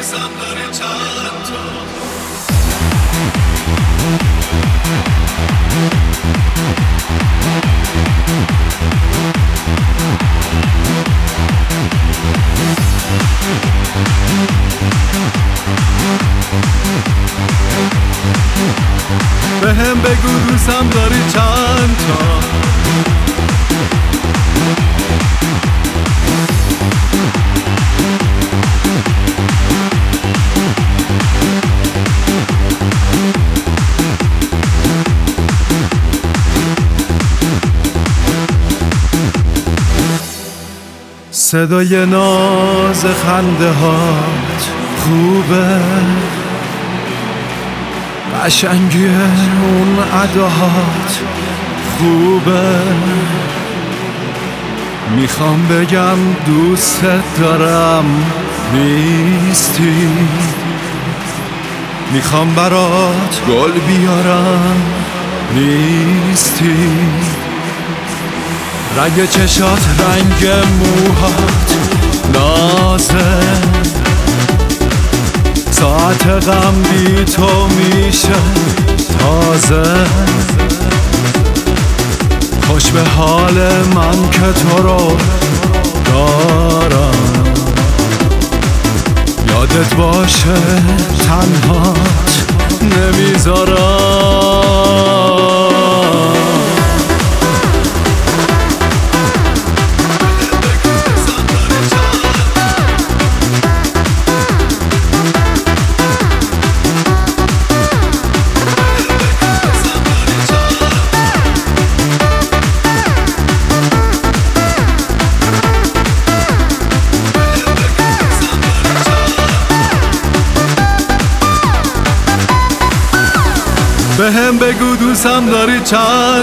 دوستم داری چند تا بهم بگو دوستم داری چند تا صدای ناز خنده هات خوبه، قشنگی اون اداهات خوبه. میخوام بگم دوست دارم نیستی، میخوام برات گل بیارم نیستی. رنگ چشات رنگ موهات نازه، ساعت غم بی تو میشه تازه. خوش به حال من که تو رو دارم، یادت باشه تنهات نمیذارم. بهم بگو دوستم داری چند